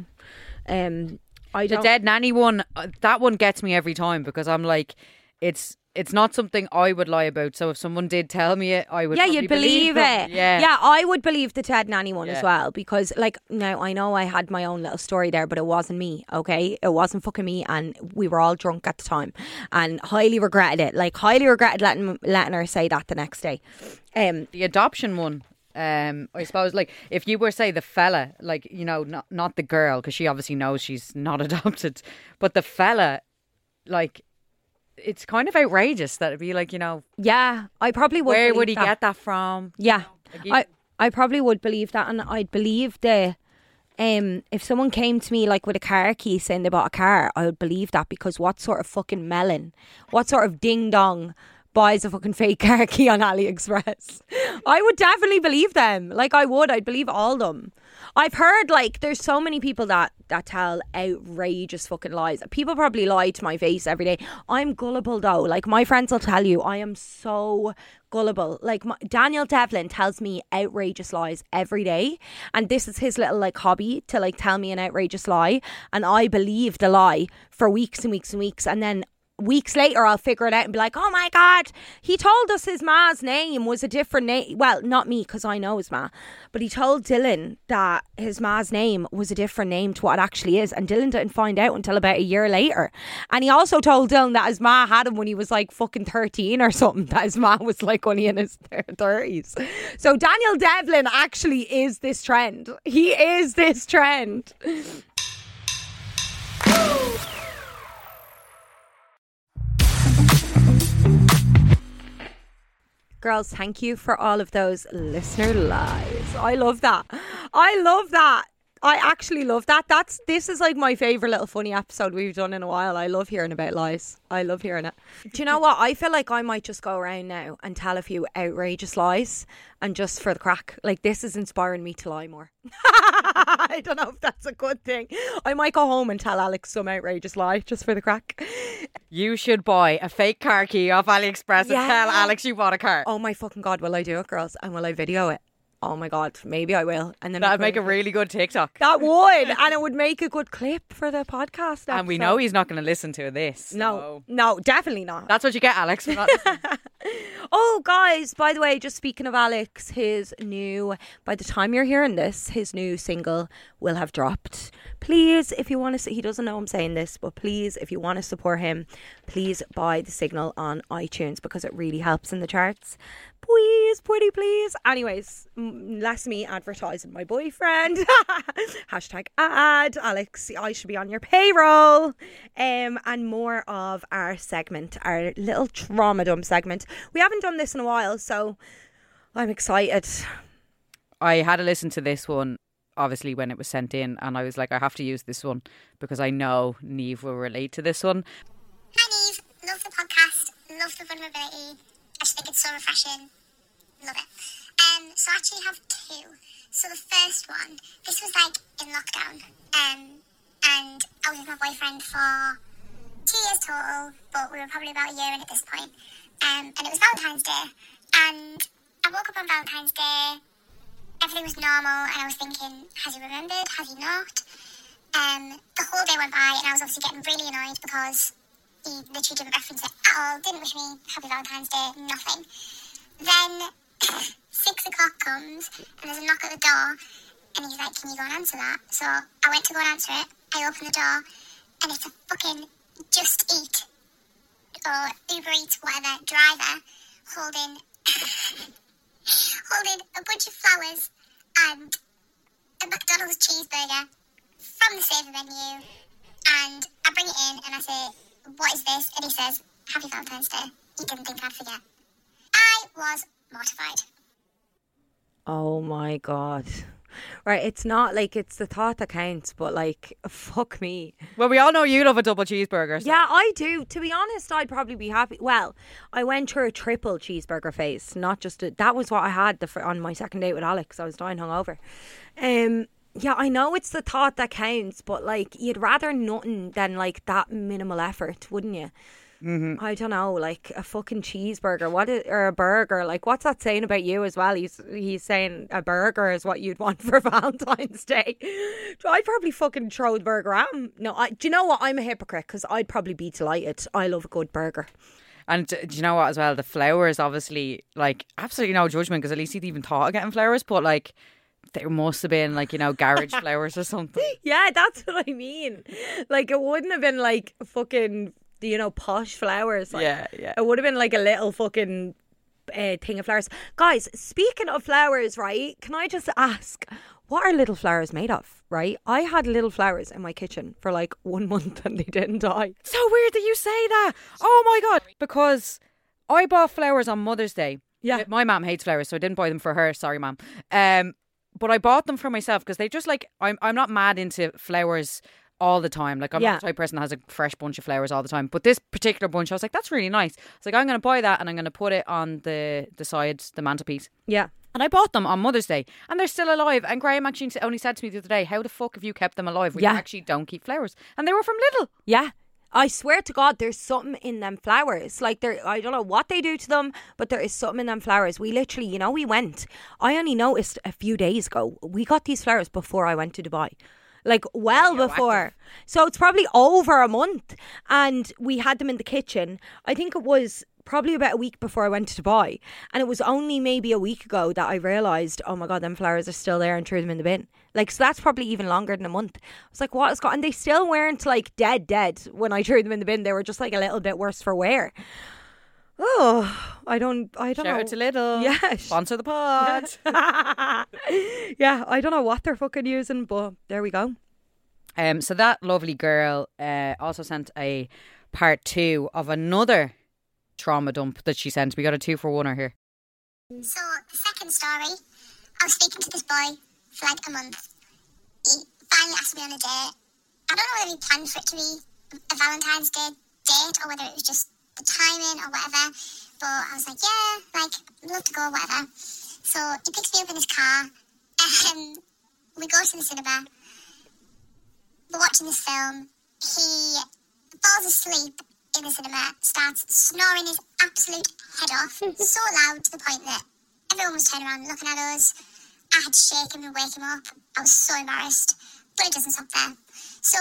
um, I the don't. dead nanny one. Uh, that one gets me every time because I'm like, it's it's not something I would lie about. So if someone did tell me it, I would. Yeah, probably you'd believe, them. it. Yeah, yeah, I would believe the Ted Nanny one Yeah. as well, because like now I know I had my own little story there, but it wasn't me. Okay, it wasn't fucking me, and we were all drunk at the time, and highly regretted it. Like highly regretted letting letting her say that the next day. Um, the adoption one. Um, I suppose, like, if you were, say, the fella, like, you know, not not the girl, because she obviously knows she's not adopted, but the fella, like, it's kind of outrageous that it'd be like, you know, yeah, I probably would. where believe would he that. get that from? Yeah, Like, he- I I probably would believe that, and I'd believe the. Um, if someone came to me like with a car key saying they bought a car, I would believe that, because what sort of fucking melon, what sort of ding dong buys a fucking fake car key on AliExpress? I would definitely believe them. Like I would, I'd believe all of them. I've heard like there's so many people that that tell outrageous fucking lies. People probably lie to my face every day. I'm gullible though. Like my friends will tell you I am so gullible. Like my, Daniel Devlin tells me outrageous lies every day, and this is his little like hobby to like tell me an outrageous lie, and I believe the lie for weeks and weeks and weeks, and then weeks later I'll figure it out and be like, oh my god, he told us his ma's name was a different name. Well, not me, because I know his ma, but he told Dylan that his ma's name was a different name to what it actually is, and Dylan didn't find out until about a year later. And he also told Dylan that his ma had him when he was like fucking thirteen or something, that his ma was like only in his thirties. So Daniel Devlin actually is this trend. He is this trend. Girls, thank you for all of those listener lies. I love that. I love that. I actually love that. That's this is like my favourite little funny episode we've done in a while. I love hearing about lies. I love hearing it. Do you know what? I feel like I might just go around now and tell a few outrageous lies, and just for the crack. Like this is inspiring me to lie more. I don't know if that's a good thing. I might go home and tell Alex some outrageous lie just for the crack. You should buy a fake car key off AliExpress Yeah. and tell Alex you bought a car. Oh my fucking god, will I do it, girls? And will I video it? Oh my god, maybe I will. And then That'd we make a put it- really good TikTok. That would, and it would make a good clip for the podcast. And we episode. know he's not going to listen to this. No, so- no, definitely not. That's what you get, Alex. For not listening. Oh, guys, by the way, just speaking of Alex, his new, by the time you're hearing this, his new single will have dropped. Please, if you want to, he doesn't know I'm saying this, but please, if you want to support him, please buy The Signal on iTunes, because it really helps in the charts. Please, pretty please. Anyways, m- less me advertising my boyfriend. Hashtag ad. Alex, I should be on your payroll. Um, and more of our segment, our little trauma dump segment. We haven't done this in a while, so I'm excited. I had to listen to this one, obviously, when it was sent in, and I was like, I have to use this one because I know Niamh will relate to this one. Hi Niamh, love the podcast, love the vulnerability. I just think it's so refreshing. Love it. Um, so I actually have two. So the first one, this was like in lockdown. Um, and I was with my boyfriend for two years total, but we were probably about a year in at this point. Um, and it was Valentine's Day. And I woke up on Valentine's Day. Everything was normal, and I was thinking, has he remembered? Has he not? Um, the whole day went by, and I was obviously getting really annoyed because he literally didn't reference it at all, didn't wish me happy Valentine's Day, nothing. Then six o'clock comes, and there's a knock at the door, and he's like, can you go and answer that? So I went to go and answer it. I opened the door, and it's a fucking Just Eat, or Uber Eats, whatever, driver, holding holding a bunch of flowers and a McDonald's cheeseburger from the saver menu, and I bring it in and I say, what is this? And he says, Happy Valentine's Day. He didn't think I'd forget. I was mortified. Oh my God. Right, it's not like it's the thought that counts, but like, fuck me. Well, we all know you love a double cheeseburger. So. Yeah, I do. To be honest, I'd probably be happy. Well, I went through a triple cheeseburger phase, not just a, that was what I had the, on my second date with Alex. I was dying hungover. Um, yeah, I know it's the thought that counts, but like, you'd rather nothing than like that minimal effort, wouldn't you? Mm-hmm. I don't know, like a fucking cheeseburger, what is, or a burger. Like, what's that saying about you as well? He's he's saying a burger is what you'd want for Valentine's Day. I'd probably fucking throw the burger at him. No, I, do you know what? I'm a hypocrite because I'd probably be delighted. I love a good burger. And do you know what as well? The flowers, obviously, like absolutely no judgment because at least he'd even thought of getting flowers, but like. There must have been like, you know, garage flowers or something. Yeah, that's what I mean. Like, it wouldn't have been like fucking, you know, posh flowers. Like, yeah, yeah. It would have been like a little fucking uh, thing of flowers. Guys, speaking of flowers, right? Can I just ask, what are little flowers made of, right? I had little flowers in my kitchen for like one month and they didn't die. So weird that you say that. Oh my God. Because I bought flowers on Mother's Day. Yeah. My mum hates flowers, so I didn't buy them for her. Sorry, mum. Um, But I bought them for myself because they just like, I'm I'm not mad into flowers all the time. Like I'm Yeah. not the type of person that has a fresh bunch of flowers all the time. But this particular bunch, I was like, that's really nice. I was like, I'm going to buy that and I'm going to put it on the, the side, the mantelpiece. Yeah. And I bought them on Mother's Day and they're still alive. And Graham actually only said to me the other day, how the fuck have you kept them alive? We Yeah. actually don't keep flowers. And they were from Lidl. Yeah. I swear to God, there's something in them flowers. Like, there, I don't know what they do to them, but there is something in them flowers. We literally, you know, we went. I only noticed a few days ago. We got these flowers before I went to Dubai. Like, well before. So it's probably over a month. And we had them in the kitchen. I think it was probably about a week before I went to Dubai. And it was only maybe a week ago that I realised, oh my God, them flowers are still there, and threw them in the bin. Like, so that's probably even longer than a month. I was like, what is going on? And they still weren't like dead, dead when I threw them in the bin. They were just like a little bit worse for wear. Oh, I don't, I don't Shout know. out to Lidl. Yeah. Sponsor the pod. Yeah, I don't know what they're fucking using, but there we go. Um, so that lovely girl uh, also sent a part two of another trauma dump that she sent. We got a two for one here. So, the second story, I was speaking to this boy for like a month. He finally asked me on a date. I don't know whether he planned for it to be a Valentine's Day date or whether it was just the timing or whatever. But I was like, yeah, like, I'd love to go, whatever. So, he picks me up in his car. Um, we go to the cinema. We're watching this film. He falls asleep in the cinema, starts snoring his absolute head off, so loud to the point that everyone was turning around looking at us. I had to shake him and wake him up. I was so embarrassed, but it doesn't stop there. So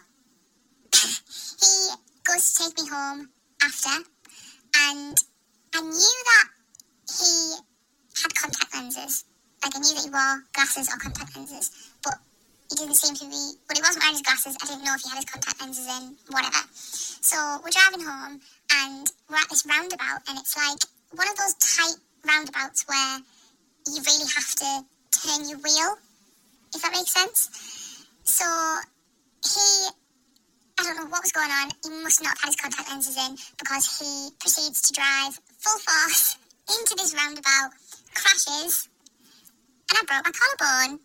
he goes to take me home after, and I knew that he had contact lenses. Like, I knew that he wore glasses or contact lenses, but he didn't seem to be, but he wasn't wearing his glasses. I didn't know if he had his contact lenses in, whatever. So we're driving home and we're at this roundabout, and it's like one of those tight roundabouts where you really have to turn your wheel, if that makes sense. So he, I don't know what was going on. He must not have had his contact lenses in because he proceeds to drive full force into this roundabout, crashes, and I broke my collarbone.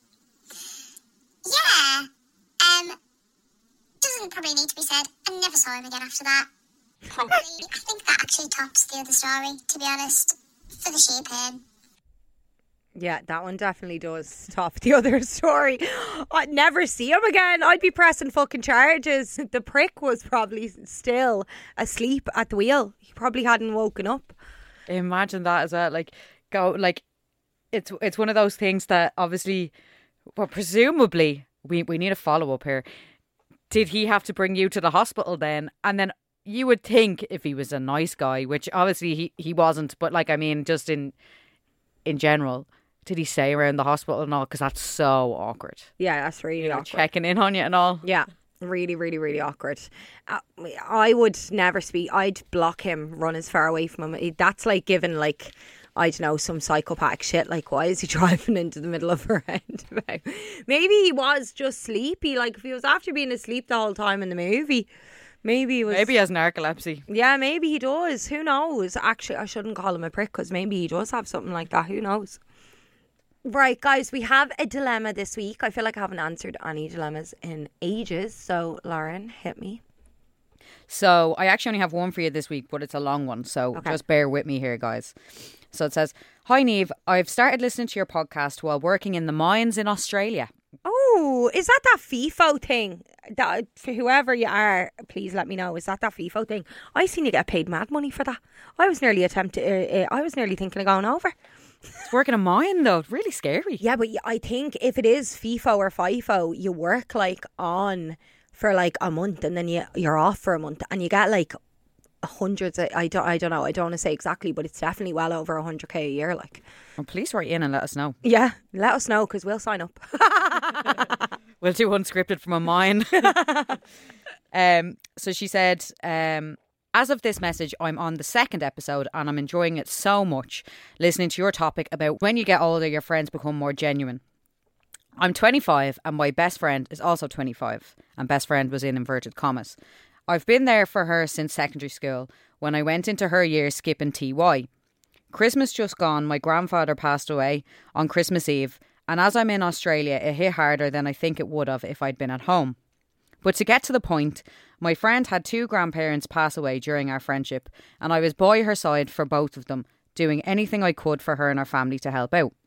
Yeah, um, doesn't probably need to be said. I never saw him again after that. Probably, I think that actually tops the other story, to be honest, for the sheer pain. Yeah, that one definitely does top the other story. I'd never see him again. I'd be pressing fucking charges. The prick was probably still asleep at the wheel. He probably hadn't woken up. Imagine that as well. Like, go, like, it's it's one of those things that obviously, well, presumably, we, we need a follow-up here. Did he have to bring you to the hospital then? And then you would think if he was a nice guy, which obviously he, he wasn't, but like, I mean, just in in general, did he stay around the hospital and all? Because that's so awkward. Yeah, that's really You know, awkward. checking in on you and all. Yeah, really, really, really awkward. Uh, I would never speak. I'd block him, run as far away from him. That's like giving, like, I don't know, some psychopathic shit. Like, why is he driving into the middle of a roundabout? Maybe he was just sleepy. Like, if he was after being asleep the whole time in the movie, maybe he was. Maybe he has narcolepsy. Yeah, maybe he does. Who knows? Actually, I shouldn't call him a prick because maybe he does have something like that. Who knows? Right, guys, we have a dilemma this week. I feel like I haven't answered any dilemmas in ages. So, Lauren, hit me. So, I actually only have one for you this week, but it's a long one. So, Okay. just bear with me here, guys. So, it says, Hi, Niamh. I've started listening to your podcast while working in the mines in Australia. Oh, is that that FIFO thing? That, for whoever you are, please let me know. Is that that FIFO thing? I seen you get paid mad money for that. I was nearly attempting. Uh, uh, I was nearly thinking of going over. It's working a mine, though. Really scary. Yeah, but I think if it is FIFO or FIFO, you work like on for like a month and then you you're off for a month and you get like hundreds. Of, I don't. I don't know. I don't want to say exactly, but it's definitely well over a hundred k a year. Like, Well, please write in and let us know. yeah, let us know because we'll sign up. We'll do unscripted from a mine. um, so she said, um, as of this message, I'm on the second episode and I'm enjoying it so much, listening to your topic about when you get older, your friends become more genuine. I'm twenty-five and my best friend is also twenty-five, and best friend was in inverted commas. I've been there for her since secondary school when I went into her year skipping T Y. Christmas just gone, my grandfather passed away on Christmas Eve, and as I'm in Australia, it hit harder than I think it would have if I'd been at home. But to get to the point, my friend had two grandparents pass away during our friendship, and I was by her side for both of them, doing anything I could for her and her family to help out.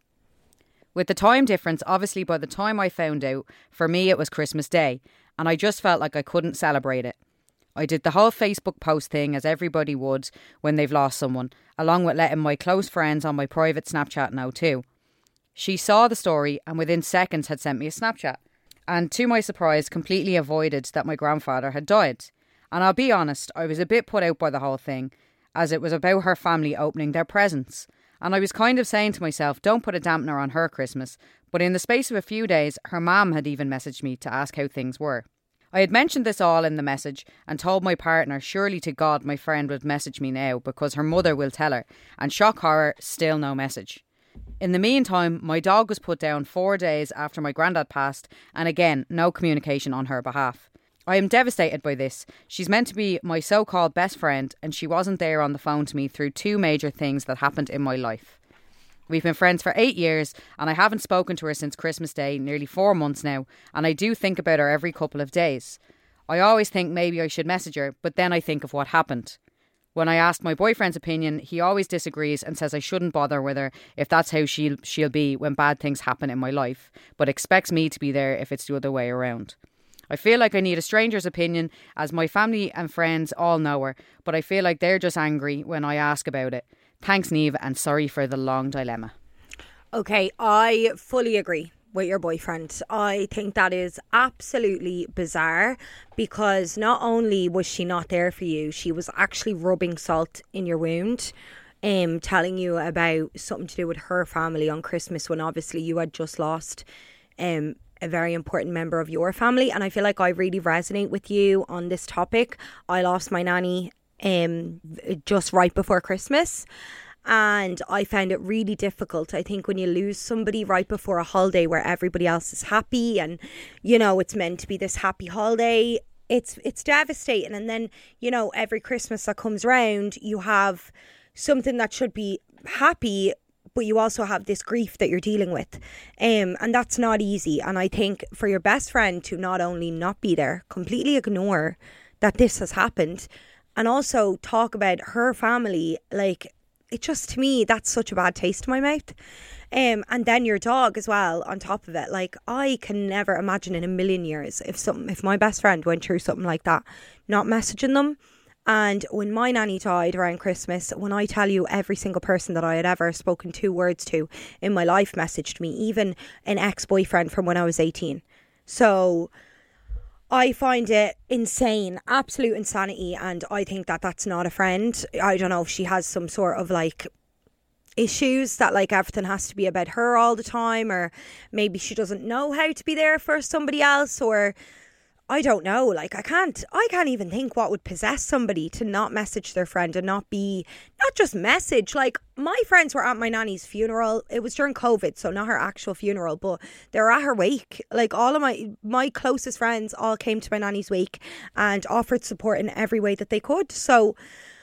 With the time difference, obviously by the time I found out, for me it was Christmas Day, and I just felt like I couldn't celebrate it. I did the whole Facebook post thing as everybody would when they've lost someone, along with letting my close friends on my private Snapchat know too. She saw the story and within seconds had sent me a Snapchat, and to my surprise completely avoided that my grandfather had died. And I'll be honest, I was a bit put out by the whole thing, as it was about her family opening their presents. And I was kind of saying to myself, don't put a dampener on her Christmas. But in the space of a few days, her mum had even messaged me to ask how things were. I had mentioned this all in the message and told my partner, surely to God my friend would message me now because her mother will tell her. And shock horror, still no message. In the meantime, my dog was put down four days after my granddad passed, and again, no communication on her behalf. I am devastated by this. She's meant to be my so-called best friend, and she wasn't there on the phone to me through two major things that happened in my life. We've been friends for eight years, and I haven't spoken to her since Christmas Day, nearly four months now, and I do think about her every couple of days. I always think maybe I should message her, but then I think of what happened. When I ask my boyfriend's opinion, he always disagrees and says I shouldn't bother with her if that's how she'll, she'll be when bad things happen in my life, but expects me to be there if it's the other way around. I feel like I need a stranger's opinion as my family and friends all know her, but I feel like they're just angry when I ask about it. Thanks, Niamh, and sorry for the long dilemma. Okay, I fully agree with your boyfriend. I think that is absolutely bizarre because not only was she not there for you, she was actually rubbing salt in your wound, um, telling you about something to do with her family on Christmas when obviously you had just lost um, a very important member of your family. And I feel like I really resonate with you on this topic. I lost my nanny um, just right before Christmas. And I found it really difficult. I think when you lose somebody right before a holiday where everybody else is happy and, you know, it's meant to be this happy holiday, it's it's devastating. And then, you know, every Christmas that comes around, you have something that should be happy, but you also have this grief that you're dealing with. Um, and that's not easy. And I think for your best friend to not only not be there, completely ignore that this has happened, and also talk about her family, like, it just, to me, that's such a bad taste in my mouth. Um, and then your dog as well on top of it. Like, I can never imagine in a million years if something, if my best friend went through something like that, not messaging them. And when my nanny died around Christmas, when I tell you every single person that I had ever spoken two words to in my life messaged me, even an ex-boyfriend from when I was eighteen. So I find it insane, absolute insanity, and I think that that's not a friend. I don't know if she has some sort of like issues that like everything has to be about her all the time, or maybe she doesn't know how to be there for somebody else, or I don't know, like I can't I can't even think what would possess somebody to not message their friend and not be, not just message. Like my friends were at my nanny's funeral. It was during COVID, so not her actual funeral, but they were at her wake. Like all of my my closest friends all came to my nanny's wake and offered support in every way that they could. So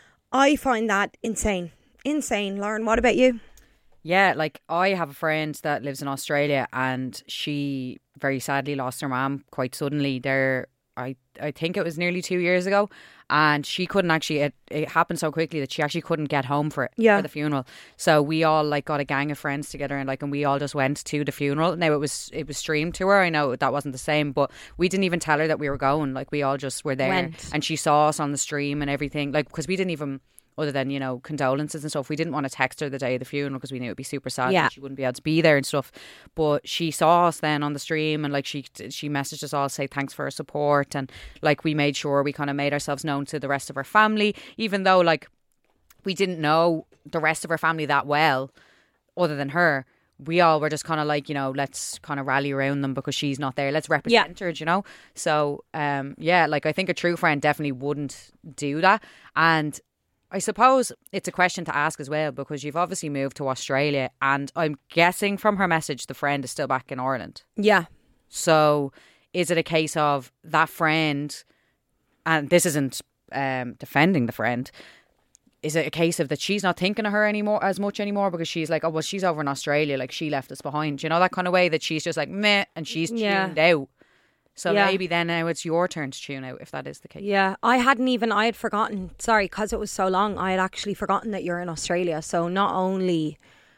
I find that insane. Insane. Lauren, what about you? Yeah, like I have a friend that lives in Australia and she very sadly lost her mum quite suddenly there. I, I think it was nearly two years ago, and she couldn't actually, it, it happened so quickly that she actually couldn't get home for it, yeah. for the funeral. So we all like got a gang of friends together and like, and we all just went to the funeral. Now it was, it was streamed to her. I know that wasn't the same, but we didn't even tell her that we were going. Like we all just were there Went. And she saw us on the stream and everything. Like, because we didn't even, other than, you know, condolences and stuff, we didn't want to text her the day of the funeral because we knew it'd be super sad yeah. and she wouldn't be able to be there and stuff. But she saw us then on the stream and like she she messaged us all to say thanks for her support, and like we made sure we kind of made ourselves known to the rest of her family, even though like we didn't know the rest of her family that well other than her. We all were just kind of like, you know, let's kind of rally around them because she's not there. Let's represent yeah. her, you know? So, um, yeah, like I think a true friend definitely wouldn't do that. And I suppose it's a question to ask as well, because you've obviously moved to Australia and I'm guessing from her message the friend is still back in Ireland. Yeah. So is it a case of that friend, and this isn't um, defending the friend, is it a case of that she's not thinking of her anymore as much anymore because she's like, oh, well, she's over in Australia, like she left us behind, you know, that kind of way, that she's just like meh and she's tuned yeah. out. So yeah. maybe then now it's your turn to tune out if that is the case. Yeah, I hadn't even, I had forgotten, sorry, because it was so long, I had actually forgotten that you're in Australia. So not only,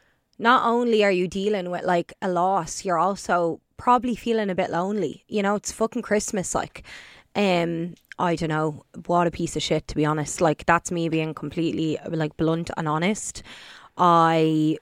not only are you dealing with like a loss, you're also probably feeling a bit lonely. You know, it's fucking Christmas, like, um, I don't know, what a piece of shit, to be honest. Like, that's me being completely like blunt and honest. I...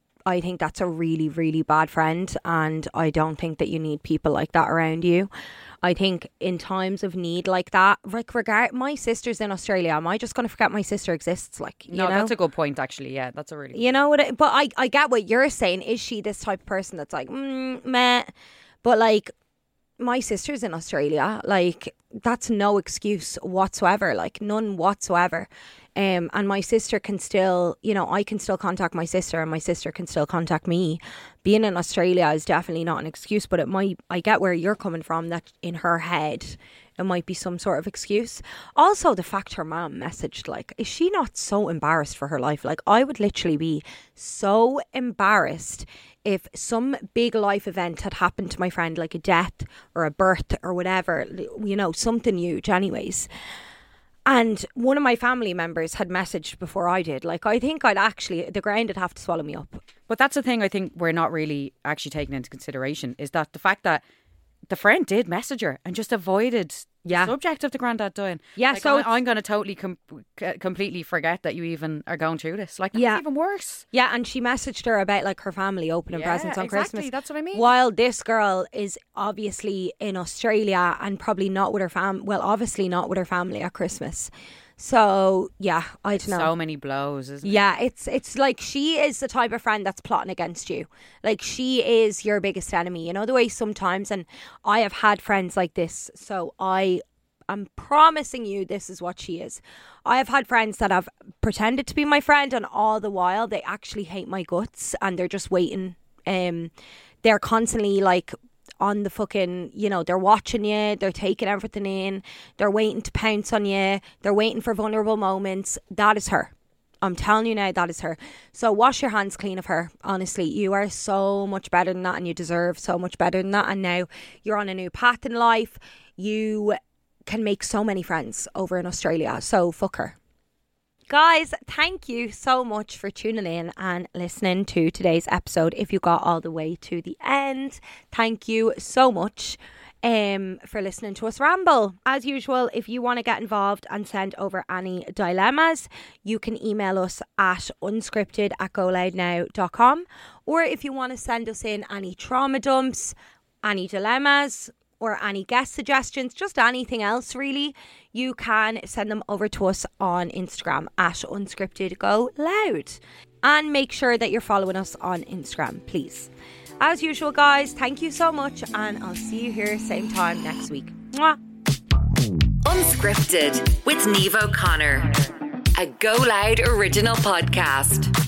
I think that's a really, really bad friend, and I don't think that you need people like that around you. I think in times of need like that, like regard, my sister's in Australia. Am I just going to forget my sister exists? Like, you no, know? That's a good point, actually. Yeah, that's a really. You know what? It, but I, I get what you're saying. Is she this type of person that's like, mm, meh? But like, my sister's in Australia. Like, that's no excuse whatsoever. Like, none whatsoever. Um, and my sister can still, you know, I can still contact my sister and my sister can still contact me. Being in Australia is definitely not an excuse, but it might, I get where you're coming from, that in her head, it might be some sort of excuse. Also, the fact her mom messaged, like, is she not so embarrassed for her life? Like, I would literally be so embarrassed if some big life event had happened to my friend, like a death or a birth or whatever, you know, something huge anyways. And one of my family members had messaged before I did. Like, I think I'd actually, the ground would have to swallow me up. But that's the thing I think we're not really actually taking into consideration, is that the fact that the friend did message her and just avoided yeah. the subject of the granddad dying. Yeah, like, so I, I'm going to totally com- completely forget that you even are going through this. Like, that's yeah. even worse. Yeah, and she messaged her about like her family opening yeah, presents on exactly. Christmas. That's what I mean. While this girl is obviously in Australia and probably not with her fam. Well, obviously not with her family at Christmas. So yeah, I don't know. So many blows, isn't it? Yeah, it's it's like she is the type of friend that's plotting against you. Like, she is your biggest enemy. You know the way sometimes, and I have had friends like this. So I am promising you, this is what she is. I have had friends that have pretended to be my friend, and all the while they actually hate my guts, and they're just waiting. Um, they're constantly like on the fucking, you know, they're watching you, they're taking everything in, they're waiting to pounce on you, they're waiting for vulnerable moments. That is her. I'm telling you now, that is her. So wash your hands clean of her. Honestly, you are so much better than that, and you deserve so much better than that. And now you're on a new path in life. You can make so many friends over in Australia. So fuck her. Guys, thank you so much for tuning in and listening to today's episode. If you got all the way to the end, thank you so much um, for listening to us ramble. As usual, if you want to get involved and send over any dilemmas, you can email us at unscripted at go loud now dot com. Or if you want to send us in any trauma dumps, any dilemmas, or any guest suggestions, just anything else really, you can send them over to us on Instagram at unscripted go loud. And make sure that you're following us on Instagram, please. As usual, guys, thank you so much, and I'll see you here same time next week. Mwah. Unscripted with Niamh O'Connor, a Go Loud original podcast.